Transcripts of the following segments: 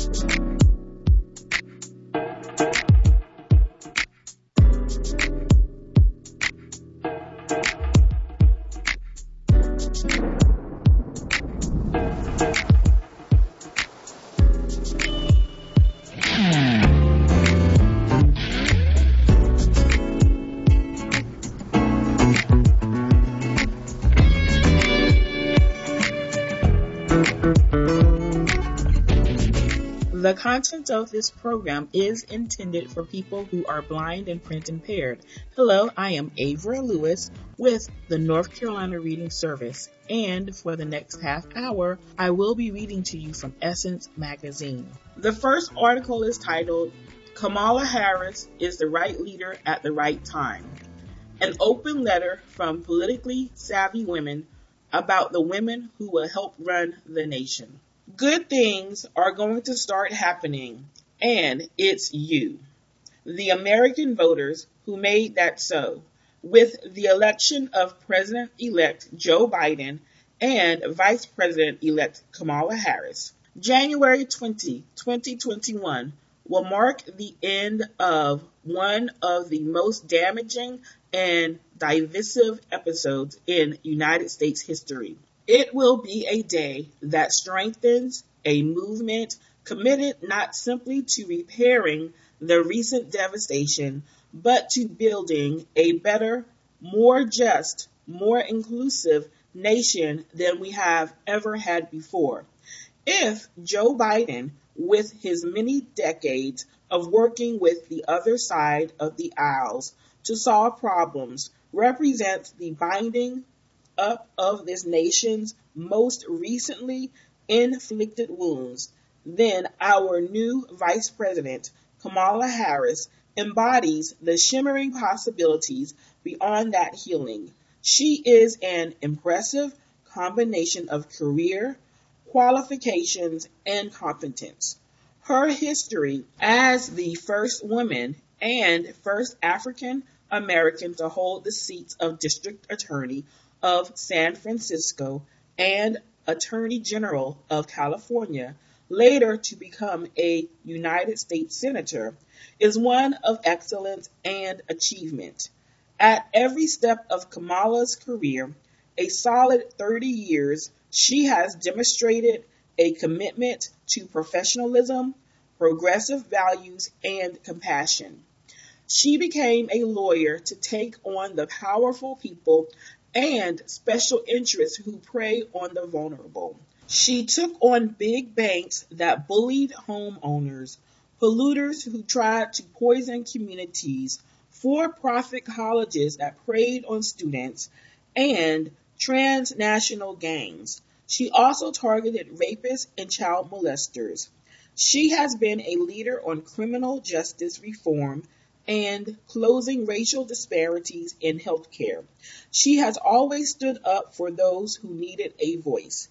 The content of this program is intended for people who are blind and print impaired. Hello, I am Avra Lewis with the North Carolina Reading Service, and for the next half hour, I will be reading to you from Essence Magazine. The first article is titled, Kamala Harris is the right leader at the right time. An open letter from politically savvy women about the women who will help run the nation. Good things are going to start happening, and it's you, the American voters, who made that so, with the election of President-elect Joe Biden and Vice President-elect Kamala Harris. January 20, 2021 will mark the end of one of the most damaging and divisive episodes in United States history. It will be a day that strengthens a movement committed not simply to repairing the recent devastation, but to building a better, more just, more inclusive nation than we have ever had before. If Joe Biden, with his many decades of working with the other side of the aisles to solve problems, represents the binding up of this nation's most recently inflicted wounds, then our new Vice President, Kamala Harris, embodies the shimmering possibilities beyond that healing. She is an impressive combination of career, qualifications, and competence. Her history as the first woman and first African American to hold the seats of District Attorney of San Francisco and Attorney General of California, later to become a United States Senator, is one of excellence and achievement. At every step of Kamala's career, a solid 30 years, she has demonstrated a commitment to professionalism, progressive values, and compassion. She became a lawyer to take on the powerful people and special interests who prey on the vulnerable. She took on big banks that bullied homeowners, polluters who tried to poison communities, for-profit colleges that preyed on students, and transnational gangs. She also targeted rapists and child molesters. She has been a leader on criminal justice reform and closing racial disparities in healthcare. She has always stood up for those who needed a voice.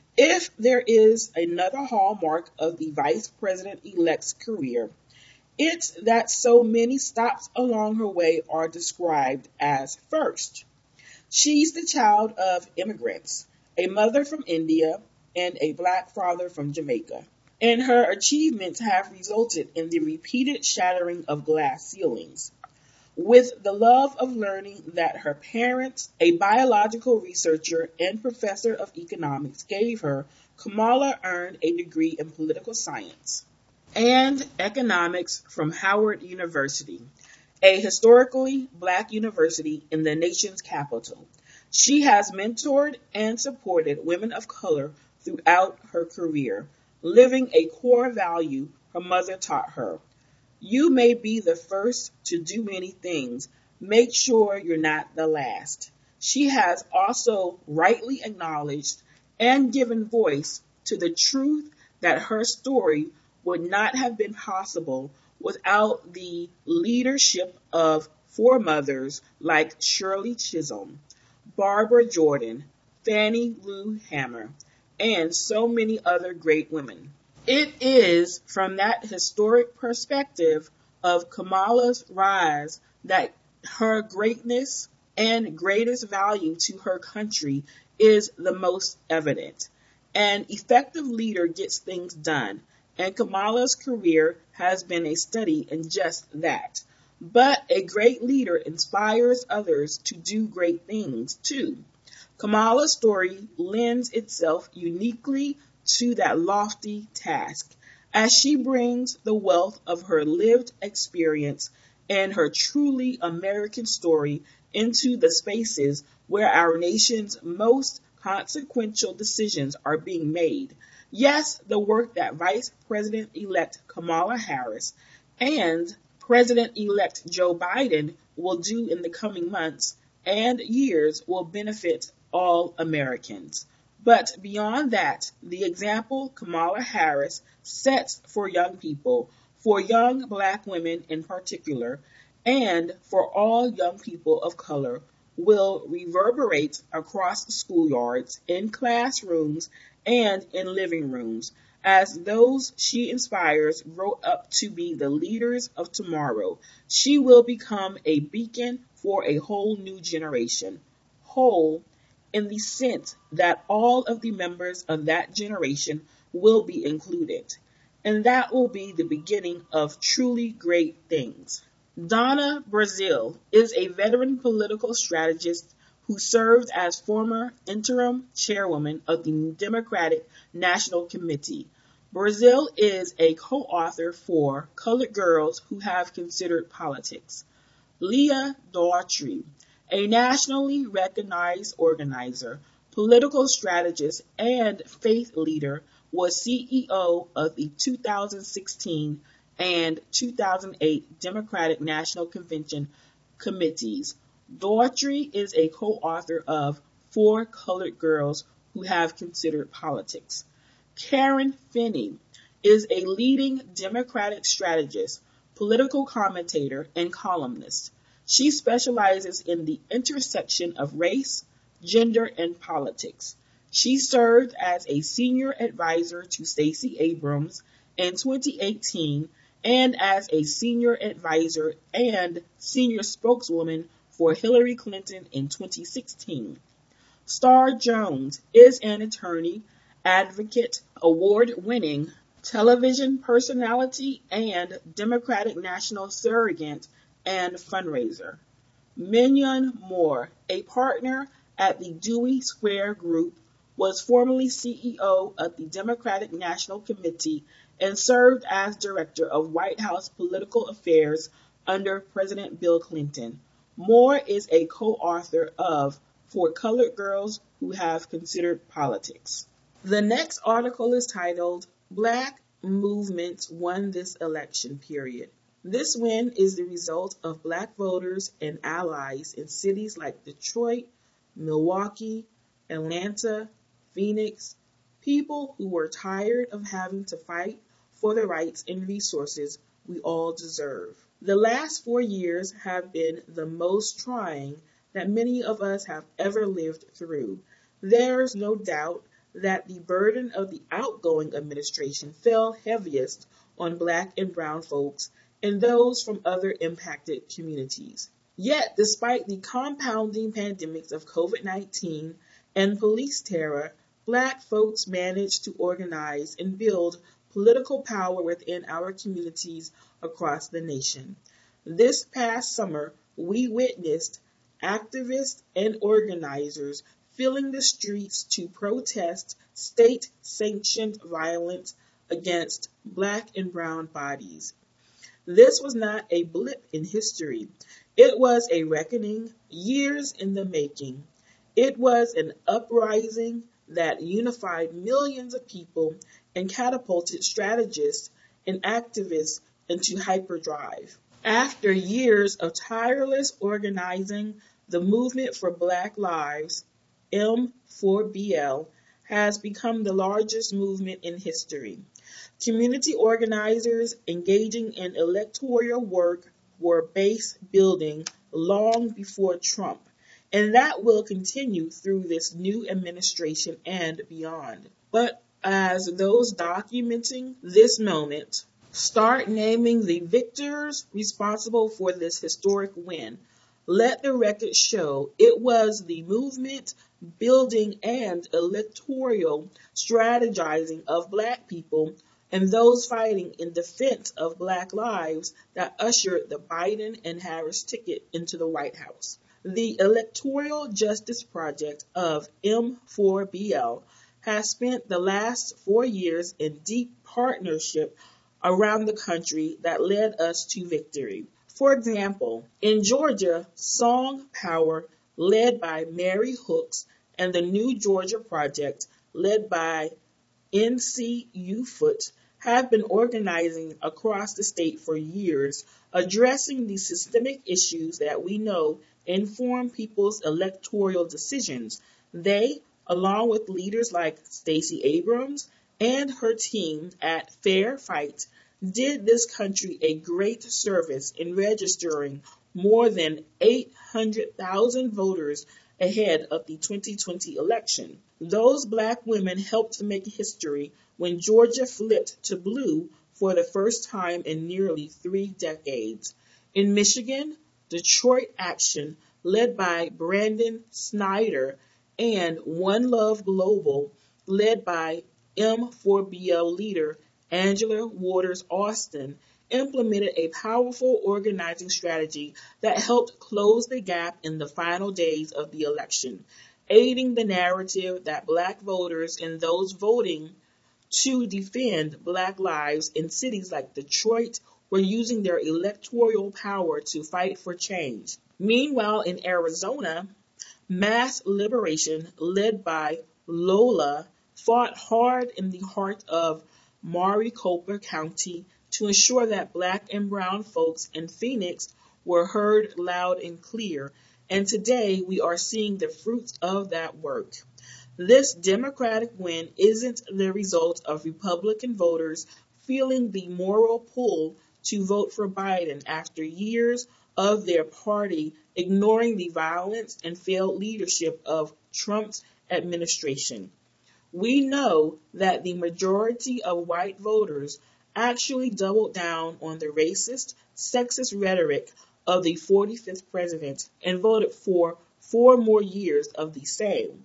If there is another hallmark of the Vice President-elect's career, it's that so many stops along her way are described as first. She's the child of immigrants, a mother from India and a black father from Jamaica, and her achievements have resulted in the repeated shattering of glass ceilings. With the love of learning that her parents, a biological researcher and professor of economics, gave her, Kamala earned a degree in political science and economics from Howard University, a historically black university in the nation's capital. She has mentored and supported women of color throughout her career, living a core value her mother taught her. You may be the first to do many things. Make sure you're not the last. She has also rightly acknowledged and given voice to the truth that her story would not have been possible without the leadership of foremothers like Shirley Chisholm, Barbara Jordan, Fannie Lou Hamer, and so many other great women. It is from that historic perspective of Kamala's rise that her greatness and greatest value to her country is the most evident. An effective leader gets things done. and Kamala's career has been a study in just that. But a great leader inspires others to do great things too. Kamala's story lends itself uniquely to that lofty task, as she brings the wealth of her lived experience and her truly American story into the spaces where our nation's most consequential decisions are being made. Yes, the work that Vice President elect Kamala Harris and President elect Joe Biden will do in the coming months and years will benefit all Americans. But beyond that, the example Kamala Harris sets for young people, for young black women in particular, and for all young people of color will reverberate across schoolyards, in classrooms, and in living rooms as those she inspires grow up to be the leaders of tomorrow. She will become a beacon for a whole new generation. Whole in the sense that all of the members of that generation will be included. And that will be the beginning of truly great things. Donna Brazile is a veteran political strategist who served as former interim chairwoman of the Democratic National Committee. Brazile is a co-author for Colored Girls Who Have Considered Politics. Leah Daughtry, a nationally recognized organizer, political strategist, and faith leader, was CEO of the 2016 and 2008 Democratic National Convention committees. Daughtry is a co-author of For Colored Girls Who Have Considered Politics. Karen Finney is a leading Democratic strategist, political commentator, and columnist. She specializes in the intersection of race, gender, and politics. She served as a senior advisor to Stacey Abrams in 2018 and as a senior advisor and senior spokeswoman for Hillary Clinton in 2016. Star Jones is an attorney, advocate, award-winning television personality, and Democratic National surrogate and fundraiser. Mignon Moore, a partner at the Dewey Square Group, was formerly CEO of the Democratic National Committee and served as director of White House political affairs under President Bill Clinton. Moore is a co-author of For Colored Girls Who Have Considered Politics. The next article is titled Black Movements Won This Election Period. This win is the result of black voters and allies in cities like Detroit, Milwaukee, Atlanta, Phoenix, people who were tired of having to fight for the rights and resources we all deserve. The last 4 years have been the most trying that many of us have ever lived through. There's no doubt that the burden of the outgoing administration fell heaviest on black and brown folks and those from other impacted communities. Yet, despite the compounding pandemics of COVID-19 and police terror, black folks managed to organize and build political power within our communities across the nation. This past summer, we witnessed activists and organizers filling the streets to protest state-sanctioned violence against black and brown bodies. This was not a blip in history. It was a reckoning, years in the making. It was an uprising that unified millions of people and catapulted strategists and activists into hyperdrive. After years of tireless organizing, the Movement for Black Lives, M4BL, has become the largest movement in history. Community organizers engaging in electoral work were base building long before Trump, and that will continue through this new administration and beyond. But as those documenting this moment start naming the victors responsible for this historic win, let the record show it was the movement, building, and electoral strategizing of black people and those fighting in defense of Black lives that ushered the Biden and Harris ticket into the White House. The Electoral Justice Project of M4BL has spent the last 4 years in deep partnership around the country that led us to victory. For example, in Georgia, Song Power, led by Mary Hooks, and the New Georgia Project, led by NCU Foot, have been organizing across the state for years, addressing the systemic issues that we know inform people's electoral decisions. They, along with leaders like Stacey Abrams and her team at Fair Fight, did this country a great service in registering more than 800,000 voters ahead of the 2020 election. Those Black women helped make history when Georgia flipped to blue for the first time in nearly 3 decades. In Michigan, Detroit Action, led by Brandon Snyder, and One Love Global, led by M4BL leader Angela Waters Austin, implemented a powerful organizing strategy that helped close the gap in the final days of the election, aiding the narrative that Black voters and those voting to defend Black lives in cities like Detroit were using their electoral power to fight for change. Meanwhile, in Arizona, Mass Liberation, led by Lola, fought hard in the heart of Maricopa County to ensure that Black and brown folks in Phoenix were heard loud and clear, and today we are seeing the fruits of that work. This Democratic win isn't the result of Republican voters feeling the moral pull to vote for Biden after years of their party ignoring the violence and failed leadership of Trump's administration. We know that the majority of white voters actually doubled down on the racist, sexist rhetoric of the 45th president and voted for 4 more years of the same.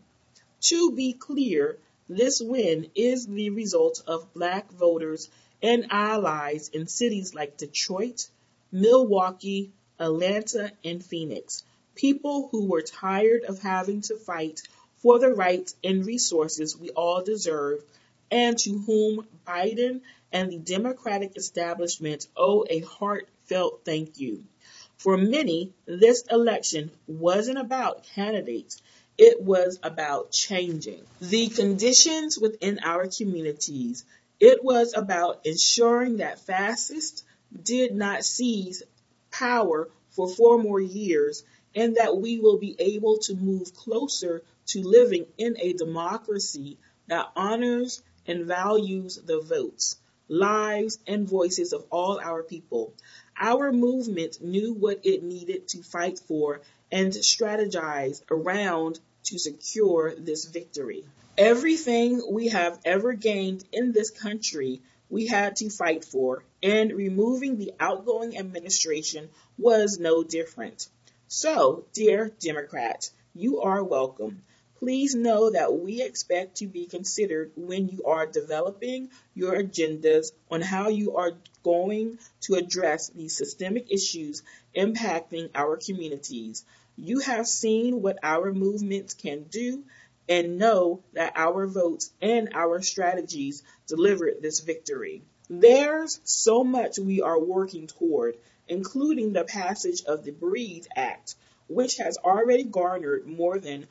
To be clear, this win is the result of Black voters and allies in cities like Detroit, Milwaukee, Atlanta, and Phoenix. People who were tired of having to fight for the rights and resources we all deserve, and to whom Biden and the Democratic establishment owe a heartfelt thank you. For many, this election wasn't about candidates. It was about changing the conditions within our communities. It was about ensuring that fascists did not seize power for 4 more years, and that we will be able to move closer to living in a democracy that honors and values the votes, lives, and voices of all our people. Our movement knew what it needed to fight for and strategize around to secure this victory. Everything we have ever gained in this country we had to fight for, and removing the outgoing administration was no different. So, dear Democrats, you are welcome. Please know that we expect to be considered when you are developing your agendas on how you are going to address these systemic issues impacting our communities. You have seen what our movements can do and know that our votes and our strategies delivered this victory. There's so much we are working toward, including the passage of the BREATHE Act, which has already garnered more than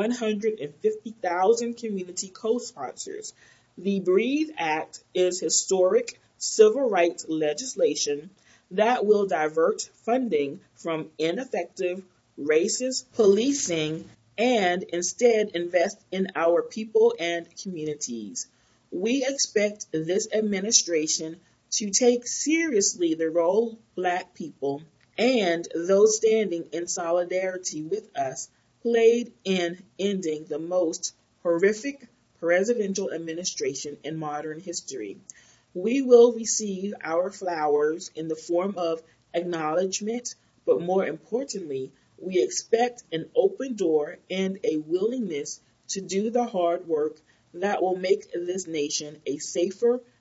150,000 community co-sponsors. The BREATHE Act is historic civil rights legislation that will divert funding from ineffective, racist policing and instead invest in our people and communities. We expect this administration to take seriously the role Black people and those standing in solidarity with us played in ending the most horrific presidential administration in modern history. We will receive our flowers in the form of acknowledgement, but more importantly, we expect an open door and a willingness to do the hard work that will make this nation a safer,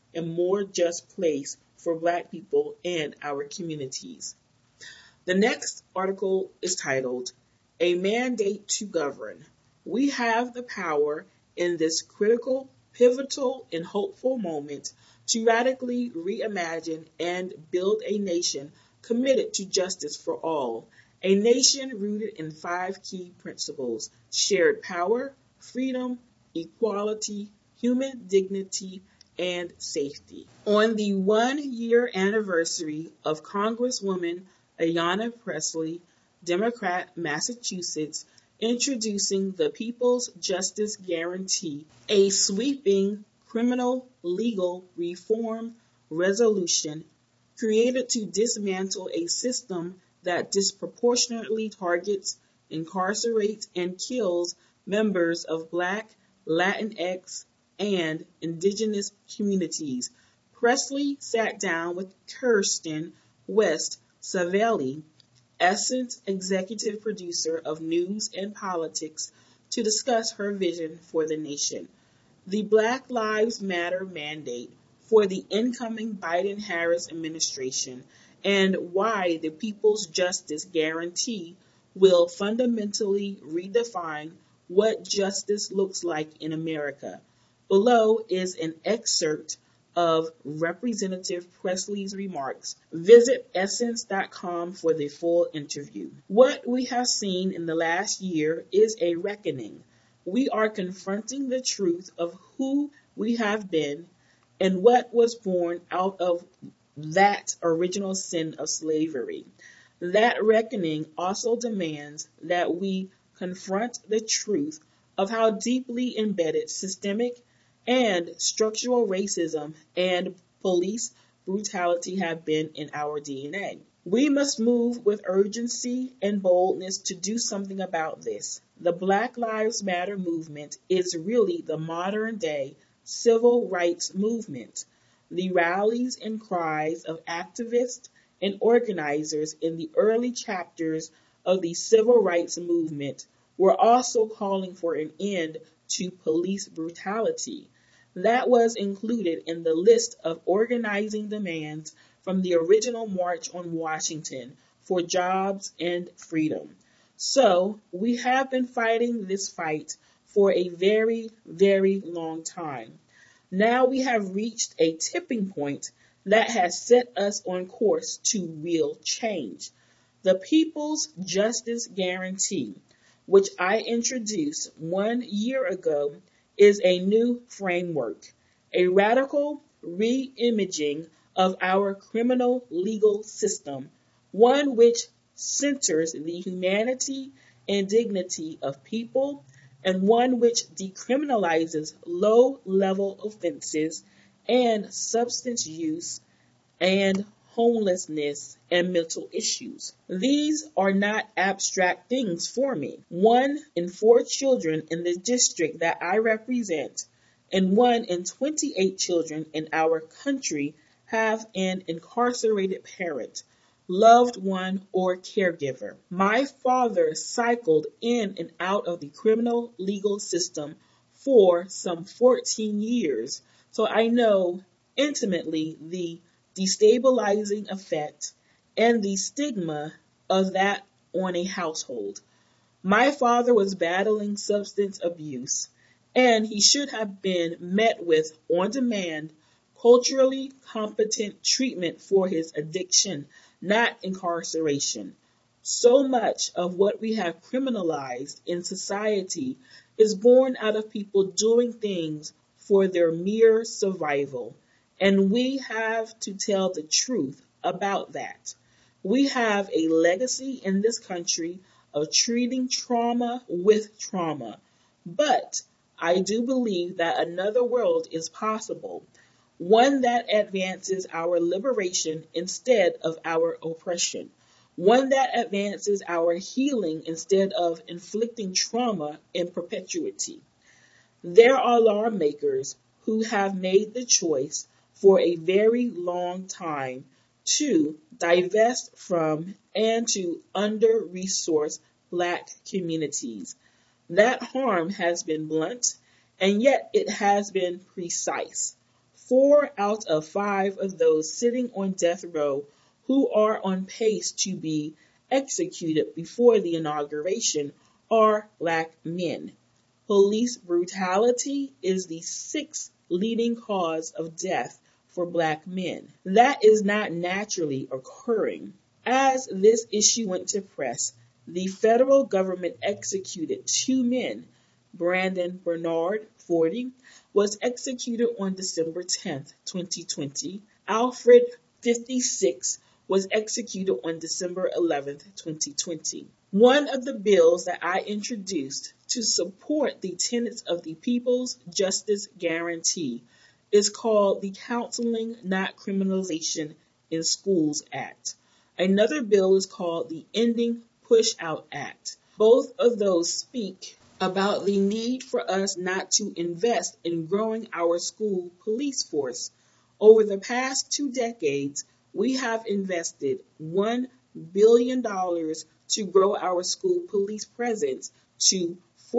and more just place for Black people and our communities. The next article is titled, A Mandate to Govern. We have the power in this critical, pivotal, and hopeful moment to radically reimagine and build a nation committed to justice for all, a nation rooted in 5 key principles: shared power, freedom, equality, human dignity, and safety. On the 1-year anniversary of Congresswoman Ayanna Pressley, Democrat, Massachusetts, introducing the People's Justice Guarantee, a sweeping criminal legal reform resolution created to dismantle a system that disproportionately targets, incarcerates, and kills members of Black, Latinx, and Indigenous communities. Pressley sat down with Kirsten West Savelli, Essence executive producer of News and Politics, to discuss her vision for the nation. The Black Lives Matter mandate for the incoming Biden-Harris administration and why the People's Justice Guarantee will fundamentally redefine what justice looks like in America. Below is an excerpt of Representative Pressley's remarks. Visit Essence.com for the full interview. What we have seen in the last year is a reckoning. We are confronting the truth of who we have been and what was born out of that original sin of slavery. That reckoning also demands that we confront the truth of how deeply embedded systemic and structural racism and police brutality have been in our DNA. We must move with urgency and boldness to do something about this. The Black Lives Matter movement is really the modern day civil rights movement. The rallies and cries of activists and organizers in the early chapters of the civil rights movement were also calling for an end to police brutality. That was included in the list of organizing demands from the original March on Washington for jobs and freedom. So we have been fighting this fight for a very, very long time. Now we have reached a tipping point that has set us on course to real change. The People's Justice Guarantee, which I introduced 1 year ago, is a new framework, a radical re-imaging of our criminal legal system, one which centers the humanity and dignity of people, and one which decriminalizes low-level offenses and substance use and homelessness and mental issues. These are not abstract things for me. 1 in 4 children in the district that I represent and 1 in 28 children in our country have an incarcerated parent, loved one, or caregiver. My father cycled in and out of the criminal legal system for some 14 years, so I know intimately the destabilizing effect and the stigma of that on a household. My father was battling substance abuse, and he should have been met with on-demand, culturally competent treatment for his addiction, not incarceration. So much of what we have criminalized in society is born out of people doing things for their mere survival. And we have to tell the truth about that. We have a legacy in this country of treating trauma with trauma. But I do believe that another world is possible, one that advances our liberation instead of our oppression, one that advances our healing instead of inflicting trauma in perpetuity. There are lawmakers who have made the choice for a very long time to divest from and to under-resource Black communities. That harm has been blunt, and yet it has been precise. 4 out of 5 of those sitting on death row who are on pace to be executed before the inauguration are black men. Police brutality is the 6th leading cause of death for black men. That is not naturally occurring. As this issue went to press, the federal government executed 2 men. Brandon Bernard, 40, was executed on December 10, 2020. Alfred, 56, was executed on December 11, 2020. One of the bills that I introduced to support the tenets of the People's Justice Guarantee is called the Counseling Not Criminalization in Schools Act. Another bill is called the Ending Push-Out Act. Both of those speak about the need for us not to invest in growing our school police force. Over the past 2 decades, we have invested $1 billion to grow our school police presence to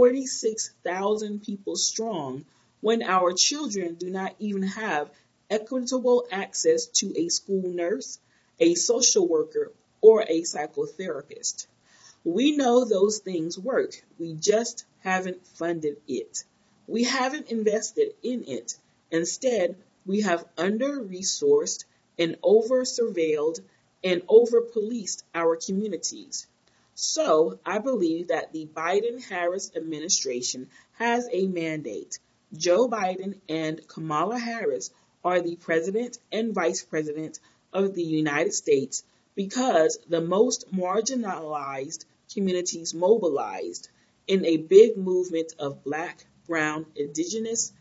46,000 people strong when our children do not even have equitable access to a school nurse, a social worker, or a psychotherapist. We know those things work. We just haven't funded it. We haven't invested in it. Instead, we have under-resourced and over-surveilled and over-policed our communities. So, I believe that the Biden-Harris administration has a mandate. Joe Biden and Kamala Harris are the president and vice president of the United States because the most marginalized communities mobilized in a big movement of Black, Brown, Indigenous,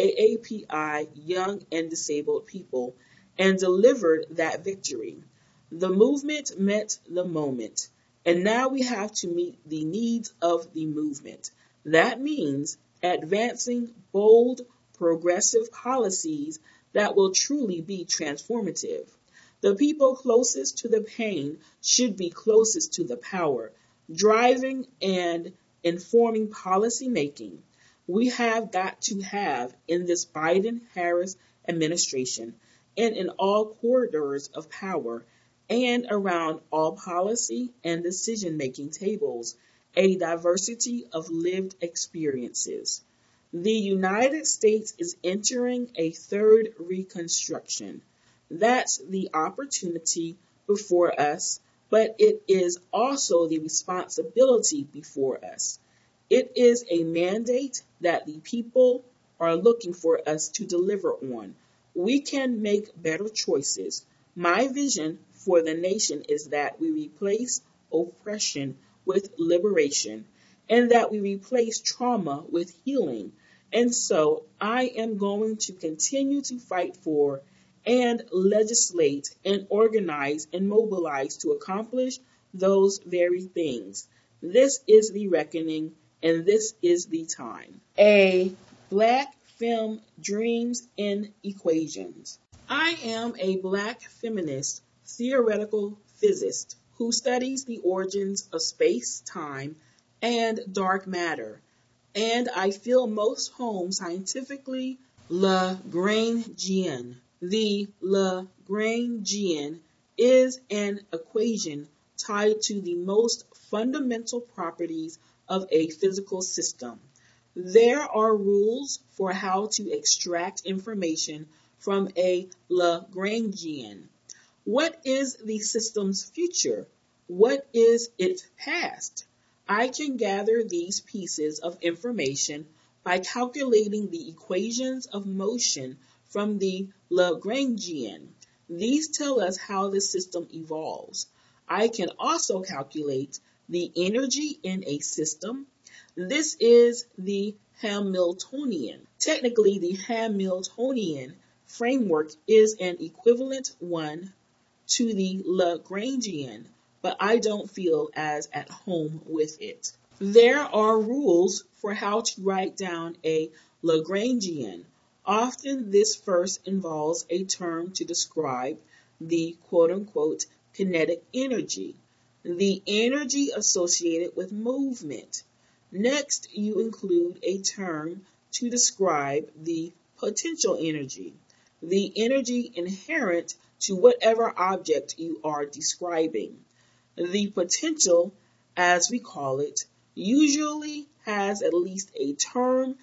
AAPI, young and disabled people, and delivered that victory. The movement met the moment, and now we have to meet the needs of the movement. That means advancing bold, progressive policies that will truly be transformative. The people closest to the pain should be closest to the power, driving and informing policy making. We have got to have in this Biden-Harris administration and in all corridors of power and around all policy and decision-making tables, a diversity of lived experiences. The United States is entering a third reconstruction. That's the opportunity before us, but it is also the responsibility before us. It is a mandate that the people are looking for us to deliver on. We can make better choices. My vision for the nation is that we replace oppression with liberation and that we replace trauma with healing. And so I am going to continue to fight for and legislate and organize and mobilize to accomplish those very things. This is the reckoning and this is the time. A Black Femme Dreams in Equations. I am a Black feminist theoretical physicist who studies the origins of space, time, and dark matter, and I feel most home scientifically Lagrangian. The Lagrangian is an equation tied to the most fundamental properties of a physical system. There are rules for how to extract information from a Lagrangian. What is the system's future? What is its past? I can gather these pieces of information by calculating the equations of motion from the Lagrangian. These tell us how the system evolves. I can also calculate the energy in a system. This is the Hamiltonian. Technically, the Hamiltonian framework is an equivalent one to the Lagrangian, but I don't feel as at home with it. There are rules for how to write down a Lagrangian. Often this first involves a term to describe the quote-unquote kinetic energy, the energy associated with movement. Next, you include a term to describe the potential energy. the energy inherent to whatever object you are describing. The potential, as we call it, usually has at least a term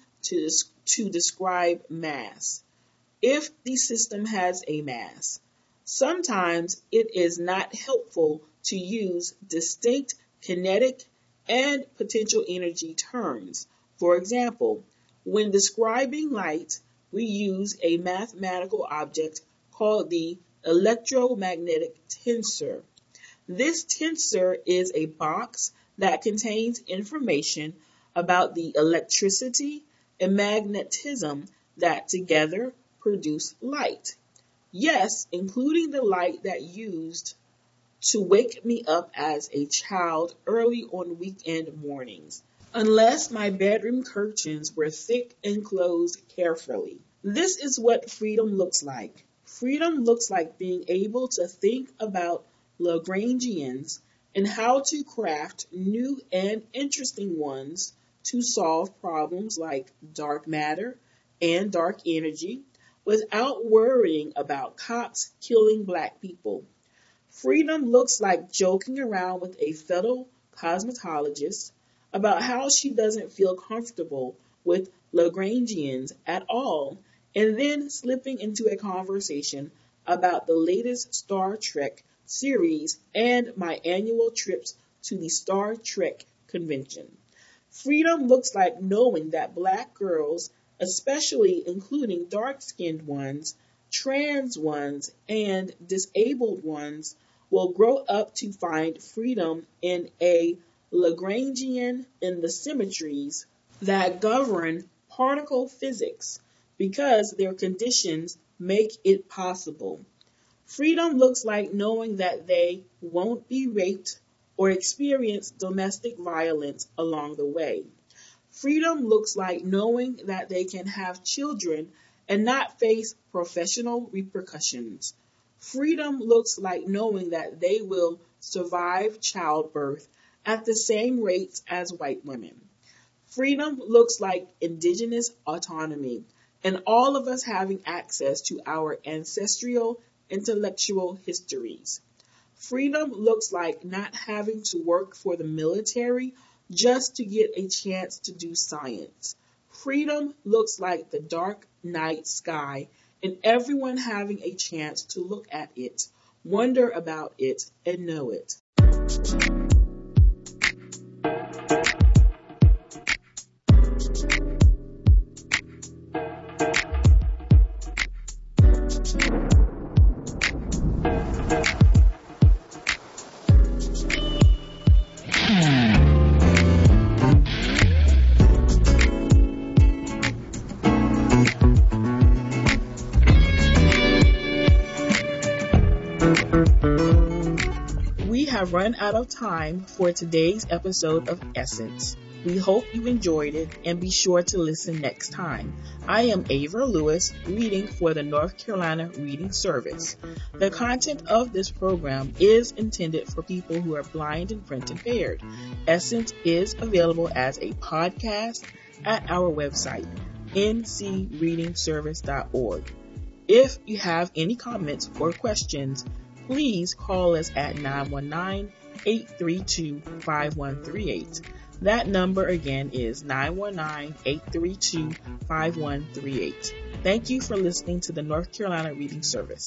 to describe mass. If the system has a mass, sometimes it is not helpful to use distinct kinetic and potential energy terms. For example, when describing light, we use a mathematical object called the electromagnetic tensor. This tensor is a box that contains information about the electricity and magnetism that together produce light. Yes, including the light that used to wake me up as a child early on weekend mornings, unless my bedroom curtains were thick and closed carefully. This is what freedom looks like. Freedom looks like being able to think about Lagrangians and how to craft new and interesting ones to solve problems like dark matter and dark energy without worrying about cops killing black people. Freedom looks like joking around with a fellow cosmetologist about how she doesn't feel comfortable with Lagrangians at all, and then slipping into a conversation about the latest Star Trek series and my annual trips to the Star Trek convention. Freedom looks like knowing that black girls, especially including dark-skinned ones, trans ones, and disabled ones, will grow up to find freedom in a Lagrangian in the symmetries that govern particle physics because their conditions make it possible. Freedom looks like knowing that they won't be raped or experience domestic violence along the way. Freedom looks like knowing that they can have children and not face professional repercussions. Freedom looks like knowing that they will survive childbirth at the same rates as white women. Freedom looks like indigenous autonomy and all of us having access to our ancestral intellectual histories. Freedom looks like not having to work for the military just to get a chance to do science. Freedom looks like the dark night sky and everyone having a chance to look at it, wonder about it, and know it. We have run out of time for today's episode of Essence. We hope you enjoyed it and be sure to listen next time. I am Ava Lewis, reading for the North Carolina Reading Service. The content of this program is intended for people who are blind and print impaired. Essence is available as a podcast at our website, ncreadingservice.org. If you have any comments or questions, please call us at 919-832-5138. That number again is 919-832-5138. Thank you for listening to the North Carolina Reading Service.